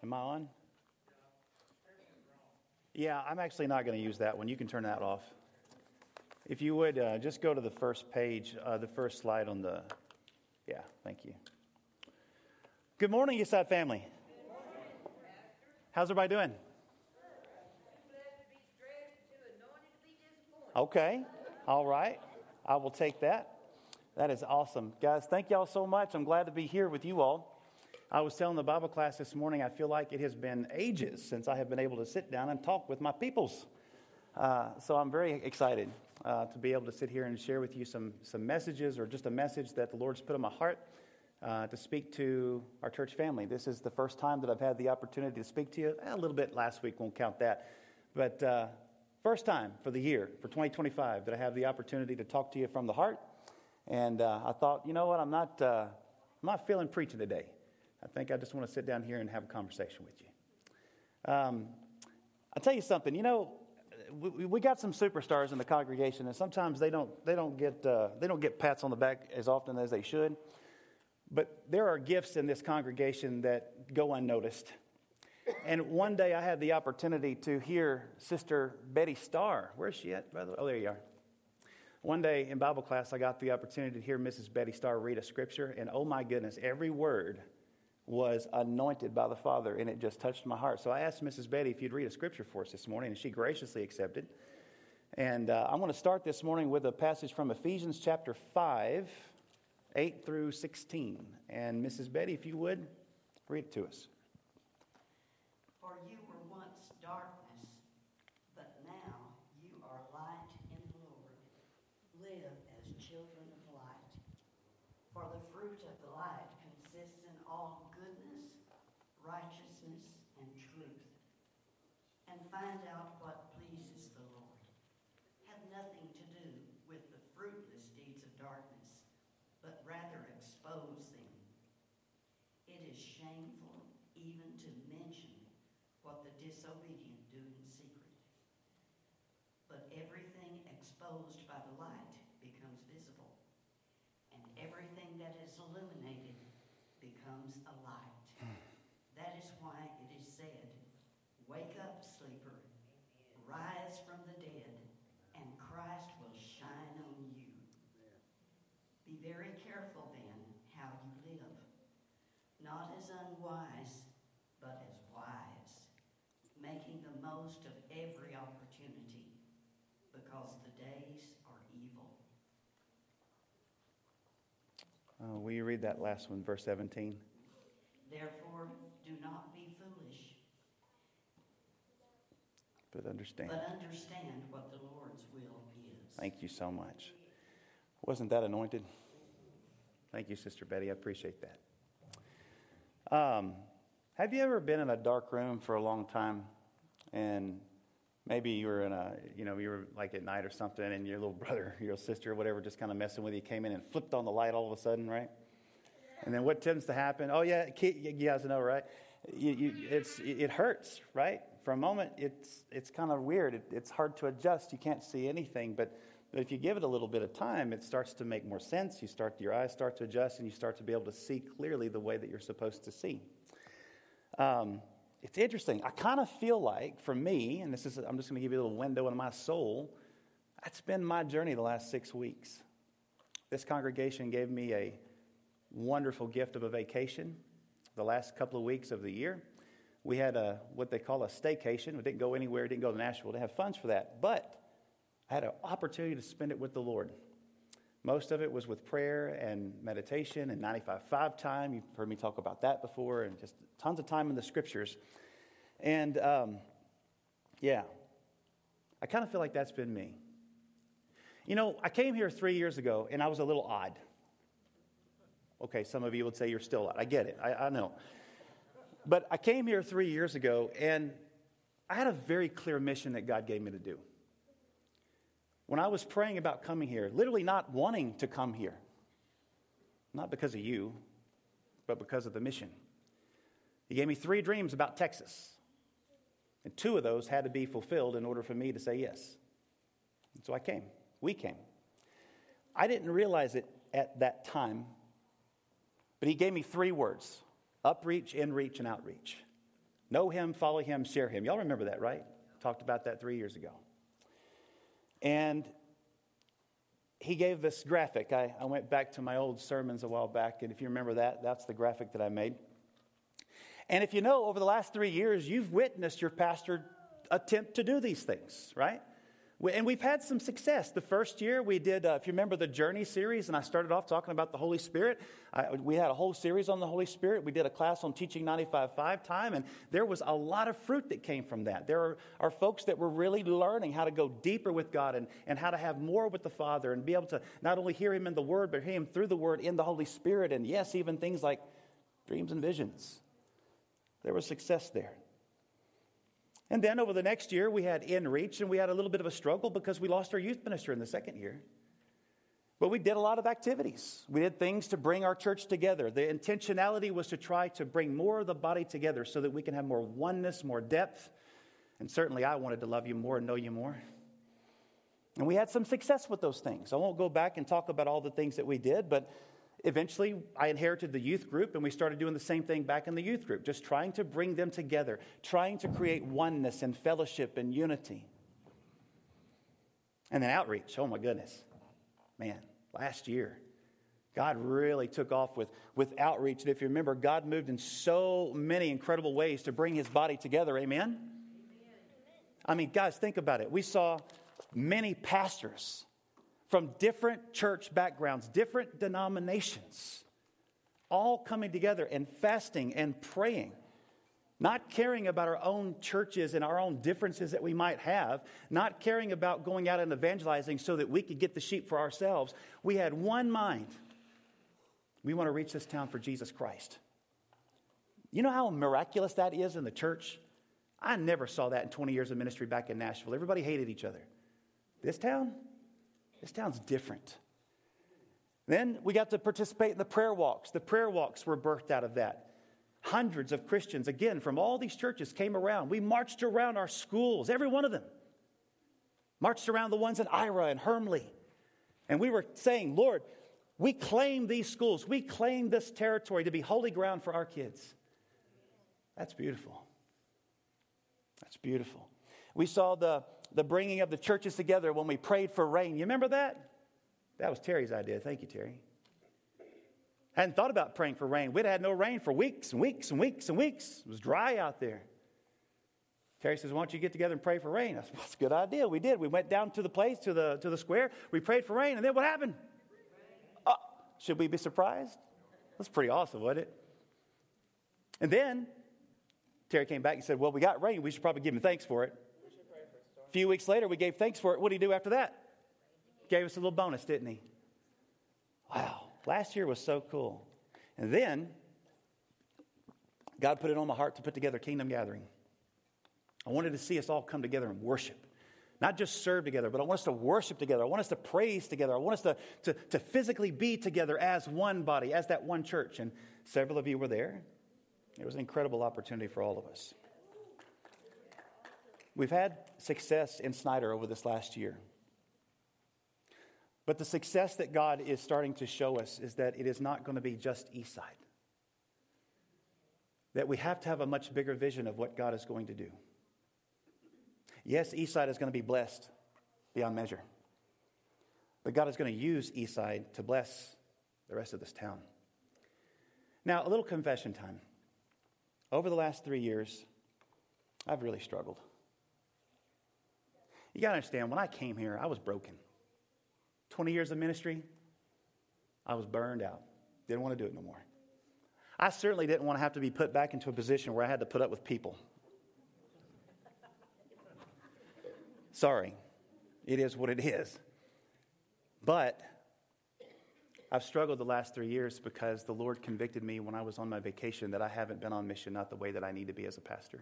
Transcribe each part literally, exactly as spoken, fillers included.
Am I on? Yeah, I'm actually not going to use that one. You can turn that off. If you would, uh, just go to the first page, uh, the first slide on the... Yeah, thank you. Good morning, Eastside family. Good morning, How's everybody doing? Okay, all right. I will take that. That is awesome. Guys, thank y'all so much. I'm glad to be here with you all. I was telling the Bible class this morning, I feel like it has been ages since I have been able to sit down and talk with my peoples. Uh, so I'm very excited uh, to be able to sit here and share with you some, some messages or just a message that the Lord's put on my heart uh, to speak to our church family. This is the first time that I've had the opportunity to speak to you. A little bit last week, won't count that. But uh, first time for the year, for twenty twenty-five, that I have the opportunity to talk to you from the heart. And uh, I thought, you know what, I'm not, uh, I'm not feeling preaching today. I think I just want to sit down here and have a conversation with you. Um, I'll tell you something. You know, we, we got some superstars in the congregation, and sometimes they don't they don't get uh, they don't get pats on the back as often as they should. But there are gifts in this congregation that go unnoticed. And one day I had the opportunity to hear Sister Betty Starr. Where's she at, by the way? Oh, there you are. One day in Bible class, I got the opportunity to hear Missus Betty Starr read a scripture, and oh my goodness, every word was anointed by the Father, and it just touched my heart. So I asked Missus Betty if you'd read a scripture for us this morning, and she graciously accepted. And uh, I'm going to start this morning with a passage from Ephesians chapter five, eight through sixteen. And Missus Betty, if you would, read it to us. For you were once darkness, but now you are light in the Lord. Live as children of light. For the fruit of the light consists in all goodness, righteousness, and truth. And find out what pleases the Lord. Have nothing to do with the fruitless deeds of darkness, but rather expose them. It is shameful even to mention what the disobedient do in secret. But everything exposed by the light becomes visible, and everything that is illuminated becomes a light. That is why it is said, "Wake up, sleeper, rise from the dead, and Christ will shine on you." Be very careful then how you live, not as unwise, but as wise, making the most of every opportunity, because the days are evil. Uh, will you read that last one, verse seventeen? Therefore, do not be foolish, But understand. but understand what the Lord's will is. Thank you so much. Wasn't that anointed? Thank you, Sister Betty. I appreciate that. Um, have you ever been in a dark room for a long time, and maybe you were in a, you know, you were like at night or something, and your little brother, your sister, or whatever, just kind of messing with you, came in and flipped on the light all of a sudden, right? And then what tends to happen? Oh yeah, you guys know, right? You, you, it's it hurts, right? For a moment, it's it's kind of weird. It, it's hard to adjust. You can't see anything, but but if you give it a little bit of time, it starts to make more sense. You start your eyes start to adjust, and you start to be able to see clearly the way that you're supposed to see. Um, it's interesting. I kind of feel like, for me, and this is I'm just going to give you a little window into my soul. That's been my journey the last six weeks. This congregation gave me a wonderful gift of a vacation the last couple of weeks of the year. We had a what they call a staycation. We didn't go anywhere, didn't go to Nashville, didn't have funds for that, but I had an opportunity to spend it with the Lord. Most of it was with prayer and meditation and ninety-five five time. You've heard me talk about that before, and just tons of time in the scriptures. And um, yeah, I kind of feel like that's been me. You know, I came here three years ago, and I was a little odd. Okay, some of you would say you're still odd. I get it. I, I know. But I came here three years ago, and I had a very clear mission that God gave me to do. When I was praying about coming here, literally not wanting to come here, not because of you, but because of the mission. He gave me three dreams about Texas, and two of those had to be fulfilled in order for me to say yes. And so I came. We came. I didn't realize it at that time, but he gave me three words: upreach, inreach, and outreach. Know him, follow him, share him. Y'all remember that, right? Talked about that three years ago. And he gave this graphic. I, I went back to my old sermons a while back, and if you remember that, that's the graphic that I made. And if you know, over the last three years, you've witnessed your pastor attempt to do these things, right? And we've had some success. The first year we did, uh, if you remember the Journey series, and I started off talking about the Holy Spirit. I, we had a whole series on the Holy Spirit. We did a class on teaching ninety-five point five time, and there was a lot of fruit that came from that. There are, are folks that were really learning how to go deeper with God and, and how to have more with the Father and be able to not only hear him in the Word, but hear him through the Word in the Holy Spirit. And yes, even things like dreams and visions. There was success there. And then over the next year, we had InReach, and we had a little bit of a struggle because we lost our youth minister in the second year. But we did a lot of activities. We did things to bring our church together. The intentionality was to try to bring more of the body together so that we can have more oneness, more depth. And certainly I wanted to love you more and know you more. And we had some success with those things. I won't go back and talk about all the things that we did, but eventually, I inherited the youth group, and we started doing the same thing back in the youth group, just trying to bring them together, trying to create oneness and fellowship and unity. And then outreach. Oh, my goodness. Man, last year, God really took off with, with outreach. And if you remember, God moved in so many incredible ways to bring his body together. Amen? Amen. I mean, guys, think about it. We saw many pastors from different church backgrounds, different denominations, all coming together and fasting and praying, not caring about our own churches and our own differences that we might have, not caring about going out and evangelizing so that we could get the sheep for ourselves. We had one mind. We want to reach this town for Jesus Christ. You know how miraculous that is in the church? I never saw that in twenty years of ministry back in Nashville. Everybody hated each other. This town? This town's different. Then we got to participate in the prayer walks. The prayer walks were birthed out of that. Hundreds of Christians, again, from all these churches came around. We marched around our schools, every one of them. Marched around the ones in Ira and Hermley. And we were saying, Lord, we claim these schools. We claim this territory to be holy ground for our kids. That's beautiful. That's beautiful. We saw the The bringing of the churches together when we prayed for rain. You remember that? That was Terry's idea. Thank you, Terry. Hadn't thought about praying for rain. We'd had no rain for weeks and weeks and weeks and weeks. It was dry out there. Terry says, why don't you get together and pray for rain? I said, well, that's a good idea. We did. We went down to the place, to the, to the square. We prayed for rain. And then what happened? Uh, should we be surprised? That's pretty awesome, wasn't it? And then Terry came back and said, well, we got rain. We should probably give him thanks for it. A few weeks later, we gave thanks for it. What did he do after that? Gave us a little bonus, didn't he? Wow. Last year was so cool. And then, God put it on my heart to put together Kingdom Gathering. I wanted to see us all come together and worship. Not just serve together, but I want us to worship together. I want us to praise together. I want us to, to, to physically be together as one body, as that one church. And several of you were there. It was an incredible opportunity for all of us. We've had success in Snyder over this last year. But the success that God is starting to show us is that it is not going to be just Eastside. That we have to have a much bigger vision of what God is going to do. Yes, Eastside is going to be blessed beyond measure. But God is going to use Eastside to bless the rest of this town. Now, a little confession time. Over the last three years, I've really struggled. You got to understand, when I came here, I was broken. twenty years of ministry, I was burned out. Didn't want to do it no more. I certainly didn't want to have to be put back into a position where I had to put up with people. Sorry, it is what it is. But I've struggled the last three years because the Lord convicted me when I was on my vacation that I haven't been on mission, not the way that I need to be as a pastor.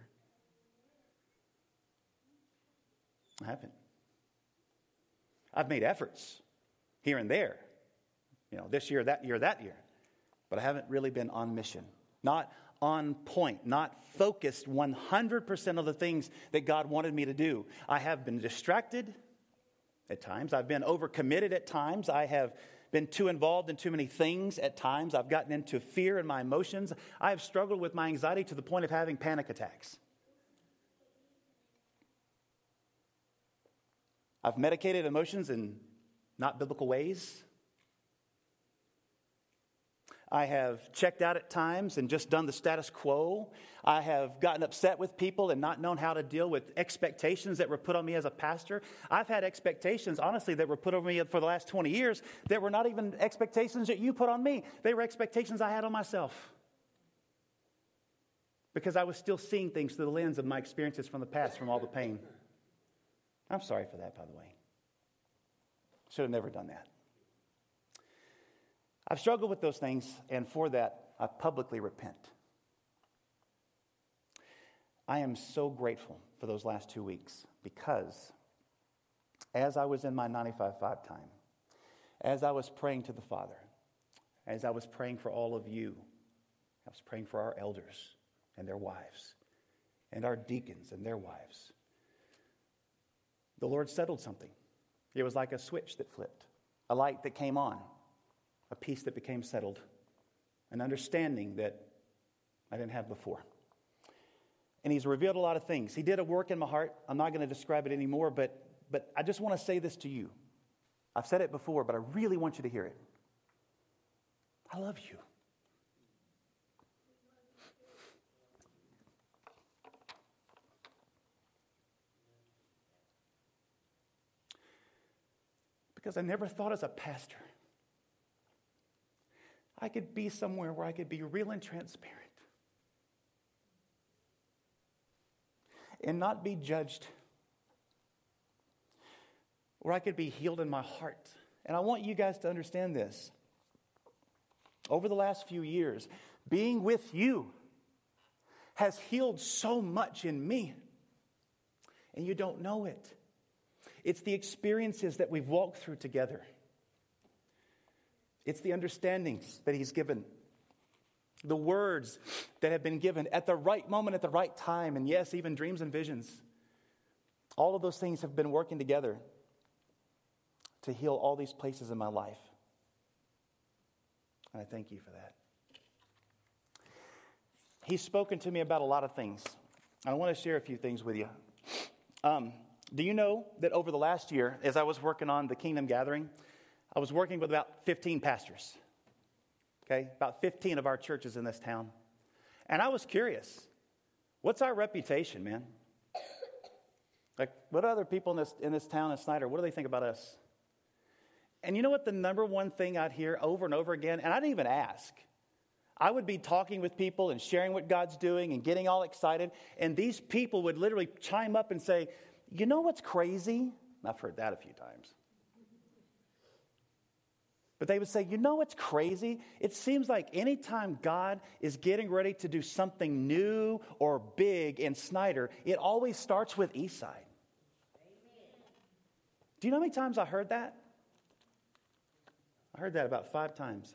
I haven't. I've made efforts here and there. You know, this year, that year, that year. But I haven't really been on mission. Not on point. Not focused one hundred percent of the things that God wanted me to do. I have been distracted at times. I've been overcommitted at times. I have been too involved in too many things at times. I've gotten into fear in my emotions. I have struggled with my anxiety to the point of having panic attacks. I've medicated emotions in not biblical ways. I have checked out at times and just done the status quo. I have gotten upset with people and not known how to deal with expectations that were put on me as a pastor. I've had expectations, honestly, that were put on me for the last twenty years that were not even expectations that you put on me. They were expectations I had on myself. Because I was still seeing things through the lens of my experiences from the past, from all the pain. I'm sorry for that, by the way. Should have never done that. I've struggled with those things, and for that, I publicly repent. I am so grateful for those last two weeks because as I was in my ninety-five five time, as I was praying to the Father, as I was praying for all of you, I was praying for our elders and their wives, and our deacons and their wives. The Lord settled something. It was like a switch that flipped, a light that came on, a peace that became settled, an understanding that I didn't have before. And He's revealed a lot of things. He did a work in my heart. I'm not going to describe it anymore, but, but I just want to say this to you. I've said it before, but I really want you to hear it. I love you. Because I never thought as a pastor I could be somewhere where I could be real and transparent and not be judged, where I could be healed in my heart. And I want you guys to understand this. Over the last few years, being with you has healed so much in me, and you don't know it. It's the experiences that we've walked through together. It's the understandings that He's given. The words that have been given at the right moment, at the right time. And yes, even dreams and visions. All of those things have been working together to heal all these places in my life. And I thank you for that. He's spoken to me about a lot of things. I want to share a few things with you. Um... Do you know that over the last year, as I was working on the Kingdom Gathering, I was working with about fifteen pastors, okay? About fifteen of our churches in this town. And I was curious, what's our reputation, man? Like, what do other people in this, in this town in Snyder, what do they think about us? And you know what the number one thing I'd hear over and over again, and I didn't even ask. I would be talking with people and sharing what God's doing and getting all excited, and these people would literally chime up and say, you know what's crazy? I've heard that a few times. But they would say, you know what's crazy? It seems like anytime God is getting ready to do something new or big in Snyder, it always starts with Eastside. Amen. Do you know how many times I heard that? I heard that about five times.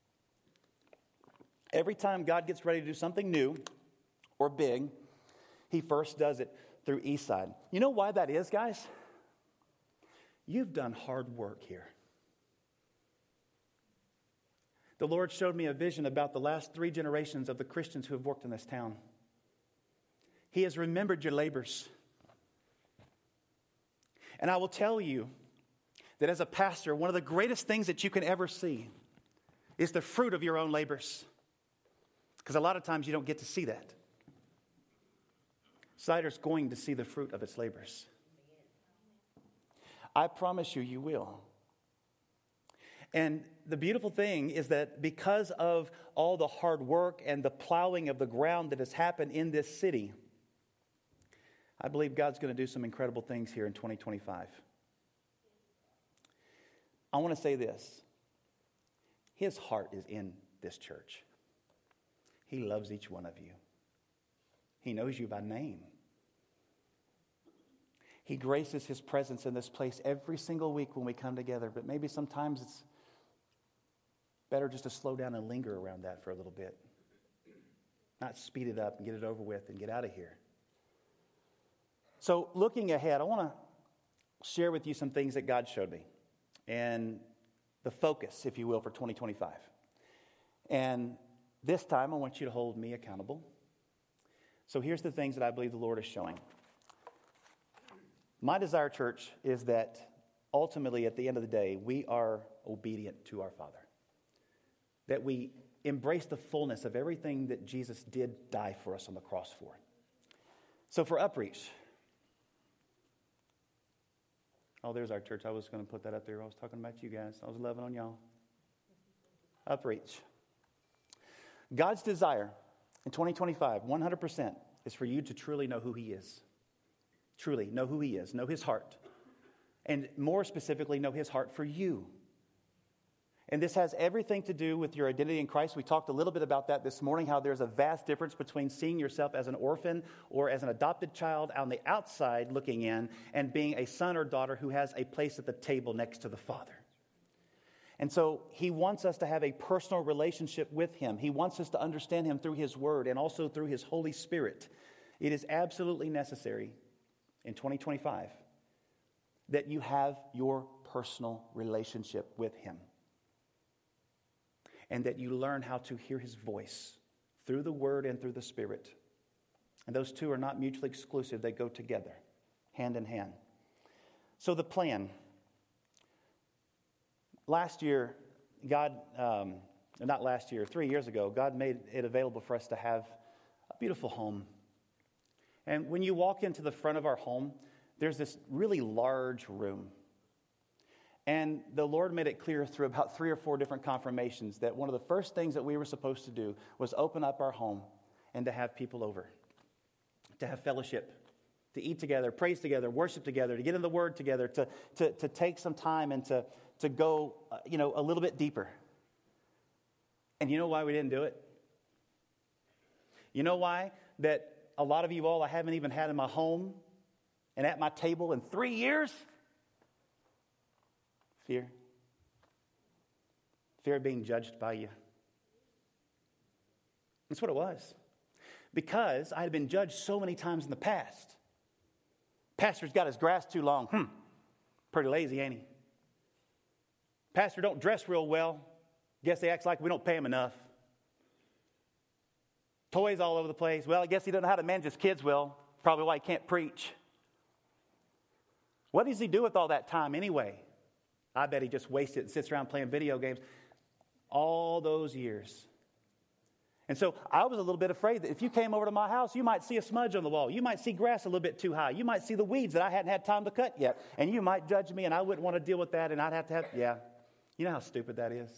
Every time God gets ready to do something new or big, He first does it through Eastside. You know why that is, guys? You've done hard work here. The Lord showed me a vision about the last three generations of the Christians who have worked in this town. He has remembered your labors. And I will tell you that as a pastor, one of the greatest things that you can ever see is the fruit of your own labors. Because a lot of times you don't get to see that. Snyder's going to see the fruit of its labors. I promise you, you will. And the beautiful thing is that because of all the hard work and the plowing of the ground that has happened in this city, I believe God's going to do some incredible things here in twenty twenty-five. I want to say this. His heart is in this church. He loves each one of you. He knows you by name. He graces His presence in this place every single week when we come together. But maybe sometimes it's better just to slow down and linger around that for a little bit. Not speed it up and get it over with and get out of here. So looking ahead, I want to share with you some things that God showed me. And the focus, if you will, for twenty twenty-five. And this time, I want you to hold me accountable. So here's the things that I believe the Lord is showing. My desire, church, is that ultimately, at the end of the day, we are obedient to our Father. That we embrace the fullness of everything that Jesus did die for us on the cross for. So for Upreach, oh, there's our church. I was going to put that up there. I was talking about you guys. I was loving on y'all. Upreach. God's desire in twenty twenty-five, one hundred percent, is for you to truly know who He is. Truly know who He is. Know His heart. And more specifically, know His heart for you. And this has everything to do with your identity in Christ. We talked a little bit about that this morning, how there's a vast difference between seeing yourself as an orphan or as an adopted child on the outside looking in and being a son or daughter who has a place at the table next to the Father. And so He wants us to have a personal relationship with Him. He wants us to understand Him through His Word and also through His Holy Spirit. It is absolutely necessary in twenty twenty-five that you have your personal relationship with Him. And that you learn how to hear His voice through the Word and through the Spirit. And those two are not mutually exclusive. They go together, hand in hand. So the plan. Last year, God, um, not last year, three years ago, God made it available for us to have a beautiful home. And when you walk into the front of our home, there's this really large room. And the Lord made it clear through about three or four different confirmations that one of the first things that we were supposed to do was open up our home and to have people over, to have fellowship, to eat together, praise together, worship together, to get in the Word together, to, to, to take some time and to, to go, uh, you know, a little bit deeper. And you know why we didn't do it? You know why? That a lot of you all I haven't even had in my home and at my table in three years? Fear. Fear of being judged by you. That's what it was. Because I had been judged so many times in the past. Pastor's got his grass too long. Hmm. Pretty lazy, ain't he? Pastor don't dress real well. Guess he acts like we don't pay him enough. Toys all over the place. Well, I guess he doesn't know how to manage his kids well. Probably why he can't preach. What does he do with all that time anyway? I bet he just wastes it and sits around playing video games all those years. And so I was a little bit afraid that if you came over to my house, you might see a smudge on the wall. You might see grass a little bit too high. You might see the weeds that I hadn't had time to cut yet. And you might judge me, and I wouldn't want to deal with that, and I'd have to have, yeah. You know how stupid that is?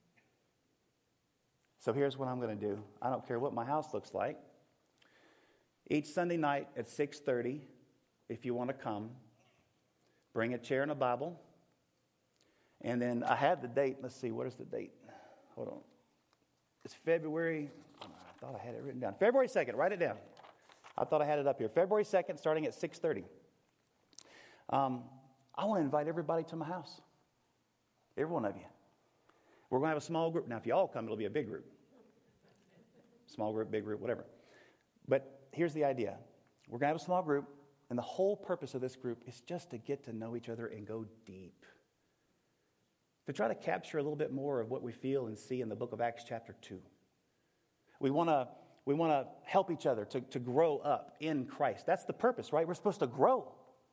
So here's what I'm going to do. I don't care what my house looks like. Each Sunday night at six thirty, if you want to come, bring a chair and a Bible. And then I had the date. Let's see, what is the date? Hold on. It's February. I thought I had it written down. February second. Write it down. I thought I had it up here. February second, starting at six thirty. Um, I want to invite everybody to my house. Every one of you. We're going to have a small group. Now, if you all come, it'll be a big group. Small group, big group, whatever. But here's the idea. We're going to have a small group, and the whole purpose of this group is just to get to know each other and go deep. To try to capture a little bit more of what we feel and see in the book of Acts chapter two. We want to we want to help each other to, to grow up in Christ. That's the purpose, right? We're supposed to grow.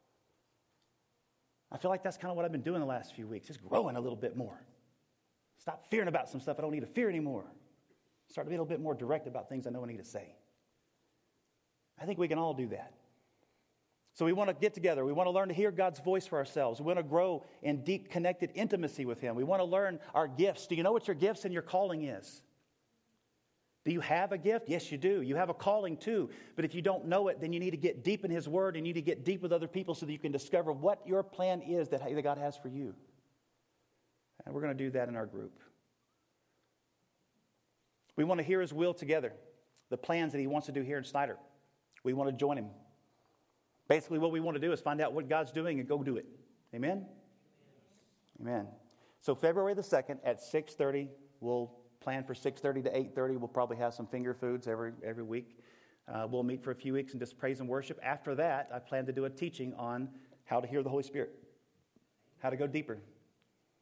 I feel like that's kind of what I've been doing the last few weeks, just growing a little bit more. Stop fearing about some stuff I don't need to fear anymore. Start to be a little bit more direct about things I know I need to say. I think we can all do that. So we want to get together. We want to learn to hear God's voice for ourselves. We want to grow in deep connected intimacy with Him. We want to learn our gifts. Do you know what your gifts and your calling is? Do you have a gift? Yes, you do. You have a calling too. But if you don't know it, then you need to get deep in His Word and you need to get deep with other people so that you can discover what your plan is that God has for you. And we're going to do that in our group. We want to hear His will together. The plans that He wants to do here in Snyder. We want to join Him. Basically, what we want to do is find out what God's doing and go do it. Amen? Amen. So February the second at six thirty, we'll plan for six thirty to eight thirty. We'll probably have some finger foods every every week. Uh, we'll meet for a few weeks and just praise and worship. After that, I plan to do a teaching on how to hear the Holy Spirit, how to go deeper.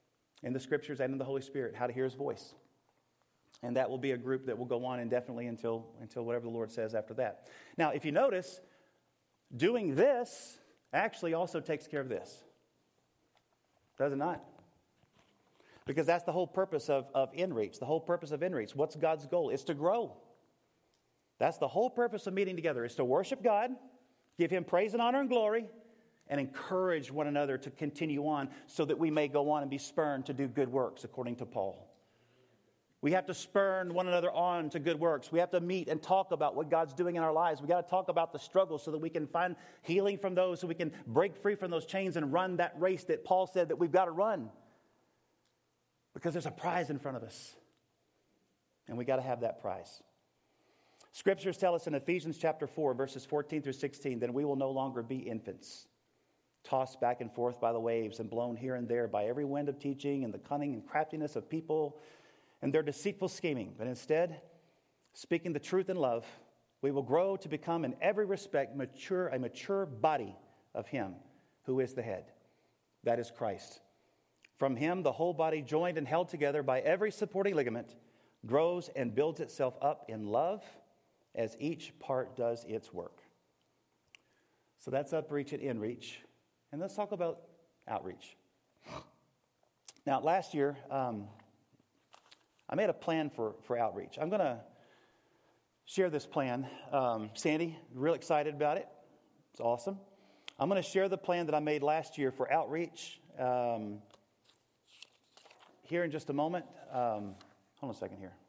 in the Scriptures and in the Holy Spirit, how to hear His voice. And that will be a group that will go on indefinitely until, until whatever the Lord says after that. Now, if you notice, doing this actually also takes care of this. Does it not? Because that's the whole purpose of, of InReach. The whole purpose of InReach. What's God's goal? It's to grow. That's the whole purpose of meeting together. Is to worship God, give Him praise and honor and glory, and encourage one another to continue on so that we may go on and be spurned to do good works, according to Paul. We have to spurn one another on to good works. We have to meet and talk about what God's doing in our lives. We got to talk about the struggle so that we can find healing from those, so we can break free from those chains and run that race that Paul said that we've got to run. Because there's a prize in front of us. And we got to have that prize. Scriptures tell us in Ephesians chapter four, verses fourteen through sixteen, that we will no longer be infants, tossed back and forth by the waves and blown here and there by every wind of teaching and the cunning and craftiness of people and their deceitful scheming. But instead, speaking the truth in love, we will grow to become in every respect mature, a mature body of Him who is the head. That is Christ. From Him, the whole body, joined and held together by every supporting ligament, grows and builds itself up in love as each part does its work. So that's Upreach and InReach. And let's talk about outreach. Now, last year, um, I made a plan for, for outreach. I'm going to share this plan. Um, Sandy, real excited about it. It's awesome. I'm going to share the plan that I made last year for outreach um, here in just a moment. Um, hold on a second here.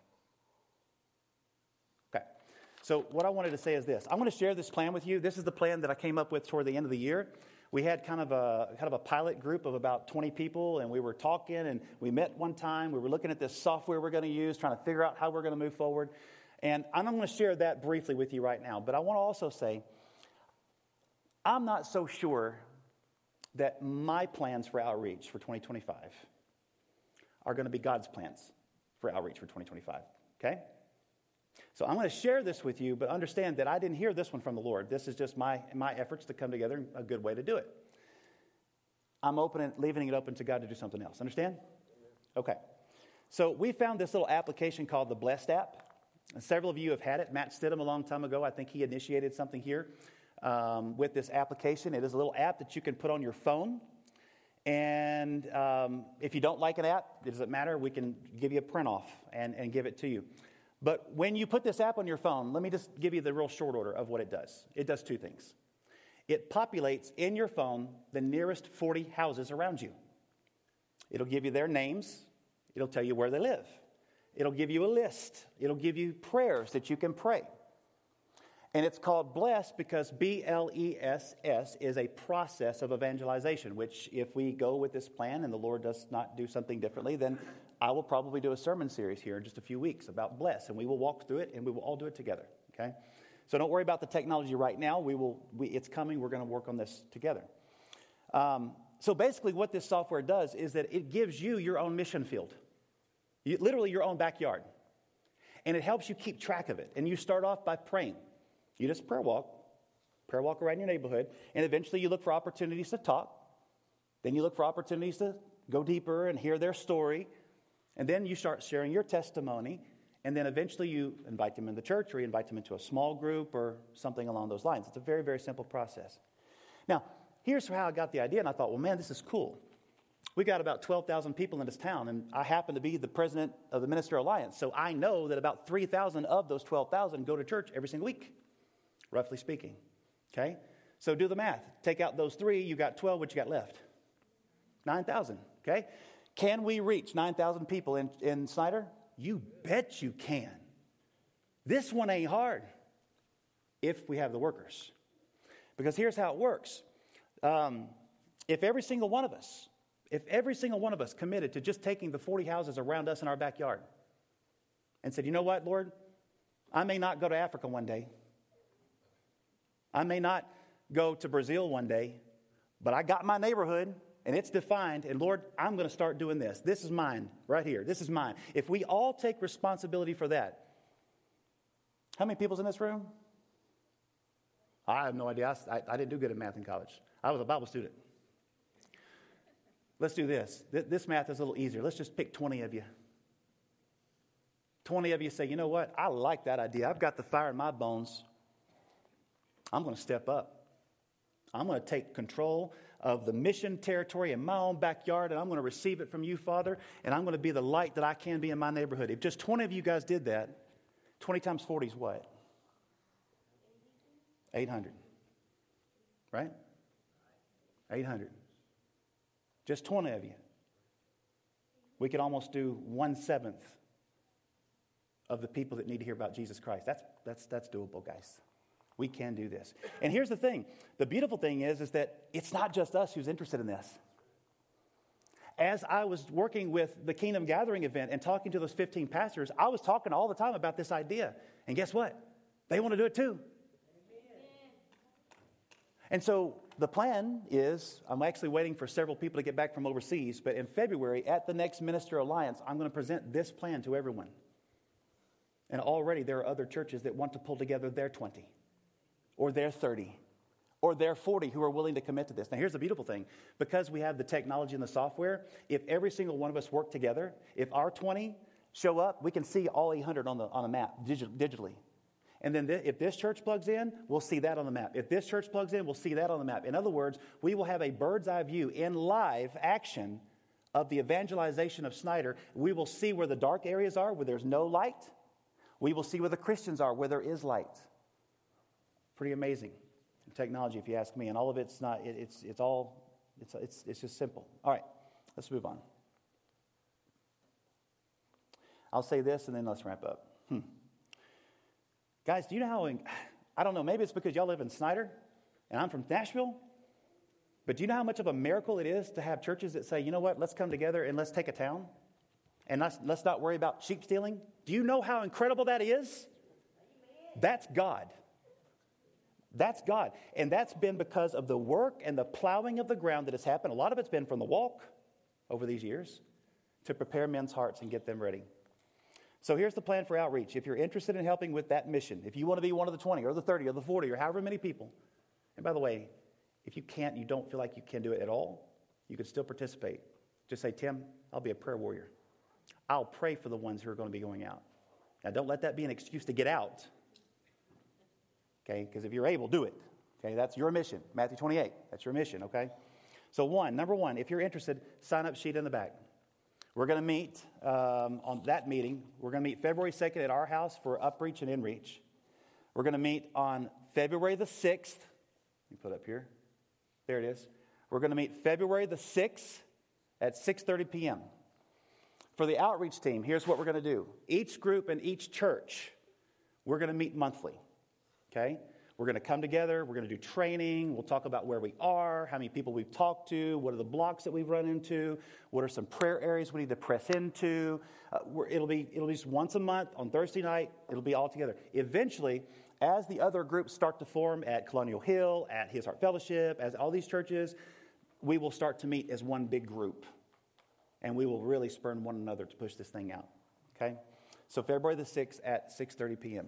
Okay. So what I wanted to say is this. I'm going to share this plan with you. This is the plan that I came up with toward the end of the year. We had kind of a kind of a pilot group of about twenty people, and we were talking, and we met one time. We were looking at this software we're going to use, trying to figure out how we're going to move forward. And I'm going to share that briefly with you right now. But I want to also say, I'm not so sure that my plans for outreach for twenty twenty-five are going to be God's plans for outreach for twenty twenty-five, okay? So I'm going to share this with you, but understand that I didn't hear this one from the Lord. This is just my, my efforts to come together and a good way to do it. I'm open and leaving it open to God to do something else. Understand? Okay. So we found this little application called the Blessed app. And several of you have had it. Matt Stidham a long time ago, I think he initiated something here um, with this application. It is a little app that you can put on your phone. And um, if you don't like an app, it doesn't matter. We can give you a print off and, and give it to you. But when you put this app on your phone, let me just give you the real short order of what it does. It does two things. It populates in your phone the nearest forty houses around you. It'll give you their names. It'll tell you where they live. It'll give you a list. It'll give you prayers that you can pray. And it's called Bless because B L E S S is a process of evangelization, which if we go with this plan and the Lord does not do something differently, then I will probably do a sermon series here in just a few weeks about Bless, and we will walk through it, and we will all do it together, okay? So don't worry about the technology right now. We will. We, it's coming. We're going to work on this together. Um, so basically what this software does is that it gives you your own mission field, you, literally your own backyard, and it helps you keep track of it. And you start off by praying. You just prayer walk, prayer walk around your neighborhood, and eventually you look for opportunities to talk. Then you look for opportunities to go deeper and hear their story. And then you start sharing your testimony, and then eventually you invite them in the church or you invite them into a small group or something along those lines. It's a very, very simple process. Now, here's how I got the idea, and I thought, well, man, this is cool. We got about twelve thousand people in this town, and I happen to be the president of the Minister Alliance, so I know that about three thousand of those twelve thousand go to church every single week, roughly speaking, okay? So do the math. Take out those three, you got twelve, what you got left? nine thousand, okay? Can we reach nine thousand people in, in Snyder? You bet you can. This one ain't hard if we have the workers. Because here's how it works. Um, if every single one of us, if every single one of us committed to just taking the forty houses around us in our backyard and said, you know what, Lord, I may not go to Africa one day. I may not go to Brazil one day, but I got my neighborhood. And it's defined, and Lord, I'm going to start doing this. This is mine, right here. This is mine. If we all take responsibility for that, how many people's in this room? I have no idea. I, I didn't do good at math in college. I was a Bible student. Let's do this. This math is a little easier. Let's just pick twenty of you. twenty of you say, you know what? I like that idea. I've got the fire in my bones. I'm going to step up. I'm going to take control of the mission territory in my own backyard, and I'm going to receive it from you, Father, and I'm going to be the light that I can be in my neighborhood. If just twenty of you guys did that, twenty times forty is what? eight hundred. Right? eight hundred. Just twenty of you. We could almost do one-seventh of the people that need to hear about Jesus Christ. That's, that's, that's doable, guys. We can do this. And here's the thing. The beautiful thing is, is that it's not just us who's interested in this. As I was working with the Kingdom Gathering event and talking to those fifteen pastors, I was talking all the time about this idea. And guess what? They want to do it too. And so the plan is, I'm actually waiting for several people to get back from overseas, but in February at the next Minister Alliance, I'm going to present this plan to everyone. And already there are other churches that want to pull together their twenty. Or they're thirty, or they're forty who are willing to commit to this. Now, here's the beautiful thing. Because we have the technology and the software, if every single one of us work together, if our twenty show up, we can see all eight hundred on the on a map digi- digitally. And then th- if this church plugs in, we'll see that on the map. If this church plugs in, we'll see that on the map. In other words, we will have a bird's eye view in live action of the evangelization of Snyder. We will see where the dark areas are, where there's no light. We will see where the Christians are, where there is light. Pretty amazing technology, if you ask me, and all of it's not. It, it's it's all it's it's it's just simple. All right, let's move on. I'll say this, and then let's wrap up. Hmm. Guys, do you know how? In, I don't know. Maybe it's because y'all live in Snyder, and I'm from Nashville. But do you know how much of a miracle it is to have churches that say, you know what? Let's come together and let's take a town, and let's let's not worry about sheep stealing. Do you know how incredible that is? That's God. That's God. And that's been because of the work and the plowing of the ground that has happened. A lot of it's been from the walk over these years to prepare men's hearts and get them ready. So here's the plan for outreach. If you're interested in helping with that mission, if you want to be one of the twenty or the thirty or the forty or however many people, and by the way, if you can't, you don't feel like you can do it at all, you can still participate. Just say, Tim, I'll be a prayer warrior. I'll pray for the ones who are going to be going out. Now, don't let that be an excuse to get out. Okay, because if you're able, do it. Okay, that's your mission. Matthew twenty-eight, that's your mission, okay? So one, number one, if you're interested, sign up sheet in the back. We're going to meet um, on that meeting. We're going to meet February second at our house for Upreach and Inreach. We're going to meet on February the sixth. Let me put it up here. There it is. We're going to meet February the sixth at six thirty p.m. For the outreach team, here's what we're going to do. Each group and each church, we're going to meet monthly. Okay? We're going to come together. We're going to do training. We'll talk about where we are, how many people we've talked to, what are the blocks that we've run into, what are some prayer areas we need to press into. Uh, we're, it'll be it'll be just once a month on Thursday night. It'll be all together. Eventually, as the other groups start to form at Colonial Hill, at His Heart Fellowship, as all these churches, we will start to meet as one big group. And we will really spurn one another to push this thing out. Okay? So February the sixth at six thirty p.m.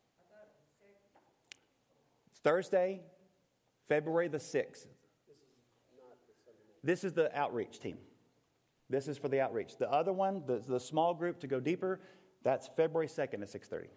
Thursday, February the sixth. This is the outreach team. This is for the outreach. The other one, the, the small group to go deeper, that's February second at six thirty.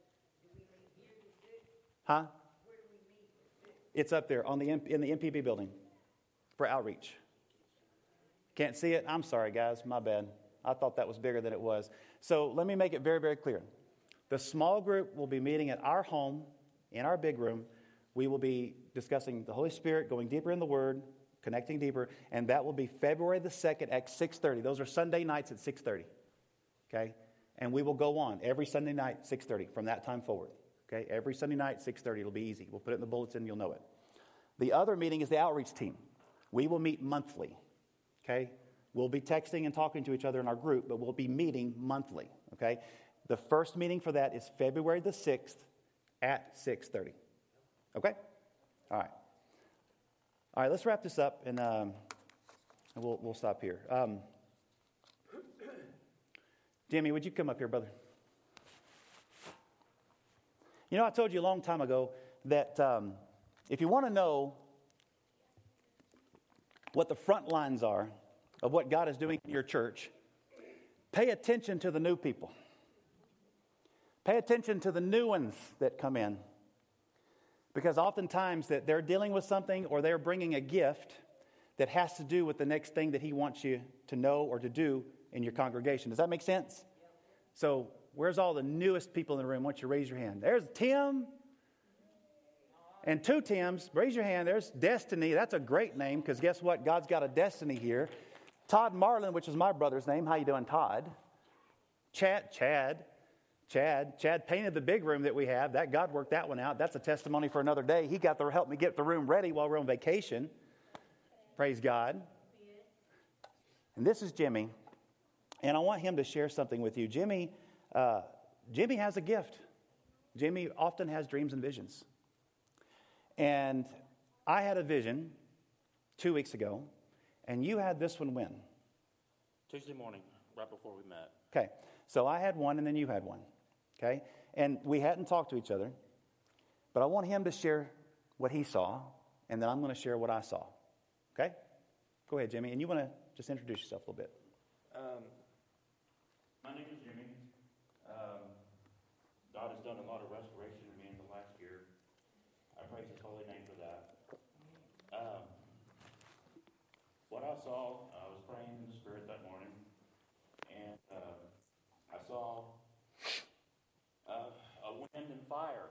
Huh? It's up there on the in the M P B building for outreach. Can't see it? I'm sorry, guys. My bad. I thought that was bigger than it was. So let me make it very, very clear. The small group will be meeting at our home, in our big room. We will be discussing the Holy Spirit, going deeper in the Word, connecting deeper, and that will be February the second at six thirty. Those are Sunday nights at six thirty, okay? And we will go on every Sunday night, six thirty, from that time forward, okay? Every Sunday night, six thirty. It'll be easy. We'll put it in the bulletin. You'll know it. The other meeting is the outreach team. We will meet monthly, okay? We'll be texting and talking to each other in our group, but we'll be meeting monthly, okay? The first meeting for that is February the sixth at six thirty. Okay? All right. All right, let's wrap this up, and, um, and we'll, we'll stop here. Um, Jimmy, would you come up here, brother? You know, I told you a long time ago that um, if you want to know what the front lines are of what God is doing in your church, pay attention to the new people. Pay attention to the new ones that come in. Because oftentimes that they're dealing with something or they're bringing a gift that has to do with the next thing that he wants you to know or to do in your congregation. Does that make sense? So where's all the newest people in the room? Why don't you raise your hand? There's Tim. And two Tims. Raise your hand. There's Destiny. That's a great name because guess what? God's got a destiny here. Todd Marlin, which is my brother's name. How you doing, Todd? Chad. Chad. Chad. Chad painted the big room that we have. That God worked that one out. That's a testimony for another day. He got to help me get the room ready while we're on vacation. Praise God. And this is Jimmy. And I want him to share something with you. Jimmy, uh, Jimmy has a gift. Jimmy often has dreams and visions. And I had a vision two weeks ago, and you had this one when? Tuesday morning, right before we met. Okay, so I had one, and then you had one. Okay, and we hadn't talked to each other, but I want him to share what he saw, and then I'm going to share what I saw. Okay? Go ahead, Jimmy, and you want to just introduce yourself a little bit. Um, my name is Jimmy. Um, God has done a lot of restoration in me in the last year. I praise His holy name for that. Um, what I saw, I was praying in the Spirit that morning, and uh, I saw uh, a wind and fire.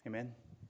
Amen.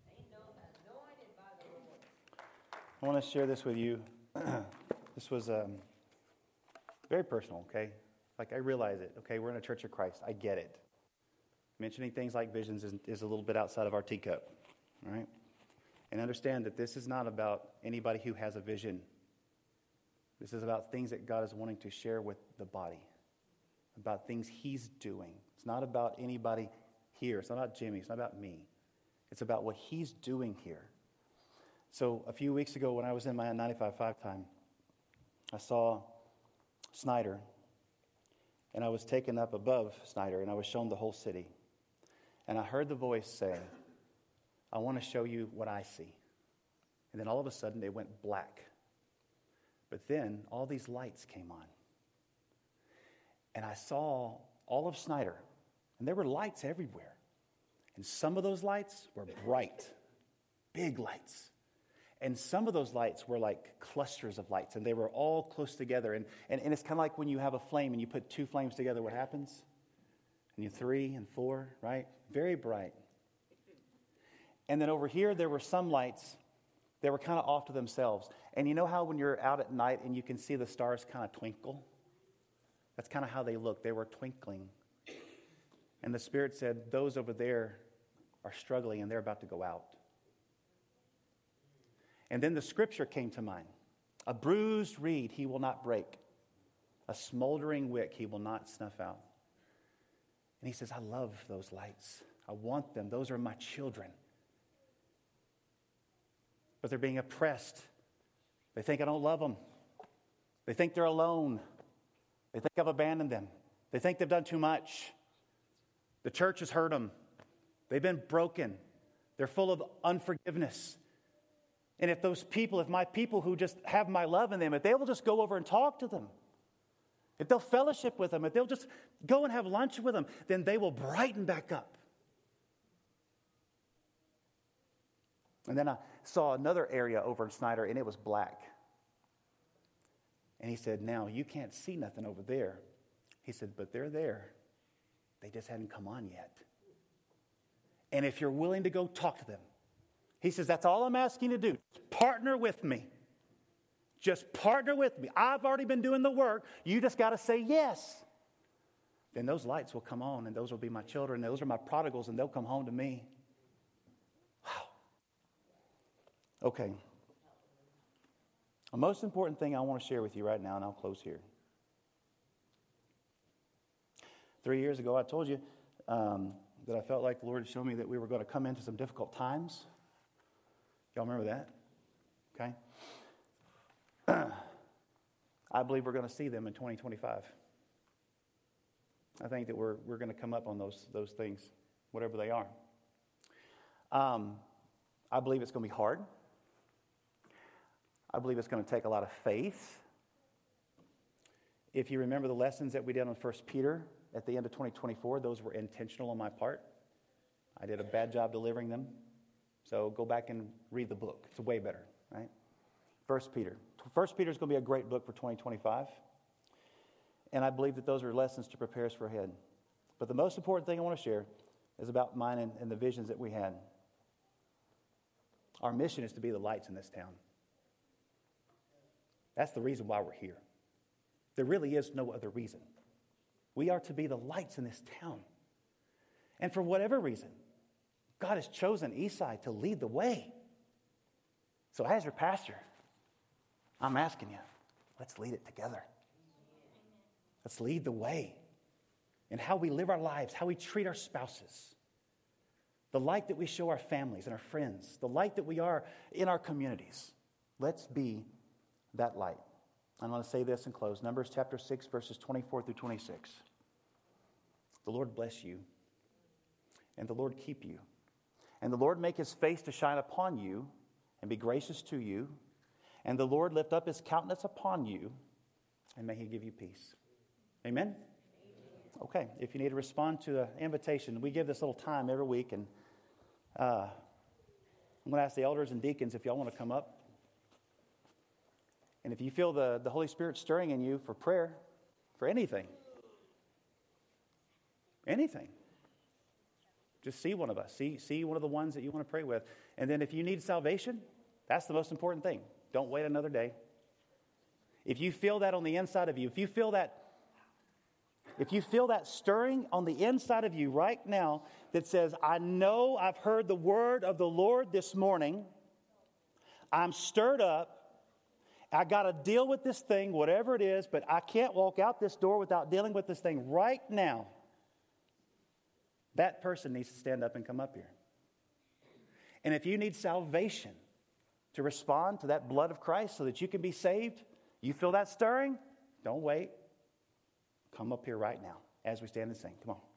I want to share this with you. This was um, very personal, okay? Like, I realize it, okay? We're in a church of Christ. I get it. Mentioning things like visions is, is a little bit outside of our teacup, all right? And understand that this is not about anybody who has a vision. This is about things that God is wanting to share with the body, about things He's doing. It's not about anybody here. It's not about Jimmy. It's not about me. It's about what He's doing here. So a few weeks ago when I was in my ninety-five point five time, I saw Snyder, and I was taken up above Snyder, and I was shown the whole city. And I heard the voice say, I want to show you what I see. And then all of a sudden, it went black. But then all these lights came on. And I saw all of Snyder, and there were lights everywhere. And some of those lights were bright, big lights. And some of those lights were like clusters of lights, and they were all close together. And, and, and it's kind of like when you have a flame and you put two flames together, what happens? And you three and four, right? Very bright. And then over here, there were some lights that were kind of off to themselves. And you know how when you're out at night and you can see the stars kind of twinkle? That's kind of how they look. They were twinkling. And the Spirit said, those over there are struggling and they're about to go out. And then the scripture came to mind. A bruised reed he will not break. A smoldering wick he will not snuff out. And he says, I love those lights. I want them. Those are my children. But they're being oppressed. They think I don't love them. They think they're alone. They think I've abandoned them. They think they've done too much. The church has hurt them. They've been broken. They're full of unforgiveness. And if those people, if my people who just have my love in them, if they will just go over and talk to them, if they'll fellowship with them, if they'll just go and have lunch with them, then they will brighten back up. And then I saw another area over in Snyder, and it was black. And he said, now, you can't see nothing over there. He said, but they're there. They just hadn't come on yet. And if you're willing to go talk to them, he says, that's all I'm asking you to do. Partner with me. Just partner with me. I've already been doing the work. You just got to say yes. Then those lights will come on, and those will be my children. Those are my prodigals, and they'll come home to me. Wow. Okay. The most important thing I want to share with you right now, and I'll close here. Three years ago, I told you um, that I felt like the Lord had shown me that we were going to come into some difficult times. Y'all remember that? Okay. I believe we're going to see them in twenty twenty-five. I think that we're we're going to come up on those those things, whatever they are. Um, I believe it's going to be hard. I believe it's going to take a lot of faith. If you remember the lessons that we did on First Peter at the end of twenty twenty-four, those were intentional on my part. I did a bad job delivering them. So go back and read the book. It's way better, right? First Peter. First Peter is going to be a great book for twenty twenty-five. And I believe that those are lessons to prepare us for ahead. But the most important thing I want to share is about mine and, and the visions that we had. Our mission is to be the lights in this town. That's the reason why we're here. There really is no other reason. We are to be the lights in this town. And for whatever reason, God has chosen Eastside to lead the way. So as your pastor, I'm asking you, let's lead it together. Let's lead the way in how we live our lives, how we treat our spouses, the light that we show our families and our friends, the light that we are in our communities. Let's be that light. I'm going to say this and close. Numbers chapter six, verses twenty-four through twenty-six. The Lord bless you, and the Lord keep you. And the Lord make his face to shine upon you and be gracious to you. And the Lord lift up his countenance upon you, and may he give you peace. Amen? Okay, if you need to respond to an invitation, we give this little time every week. And uh, I'm going to ask the elders and deacons if y'all want to come up. And if you feel the, the Holy Spirit stirring in you for prayer, for anything, anything, Just see one of us. See, see one of the ones that you want to pray with. And then if you need salvation, that's the most important thing. Don't wait another day. If you feel that on the inside of you, if you feel that, if you feel that stirring on the inside of you right now that says, I know I've heard the word of the Lord this morning. I'm stirred up. I got to deal with this thing, whatever it is, but I can't walk out this door without dealing with this thing right now. That person needs to stand up and come up here. And if you need salvation to respond to that blood of Christ so that you can be saved, you feel that stirring, don't wait. Come up here right now as we stand and sing. Come on.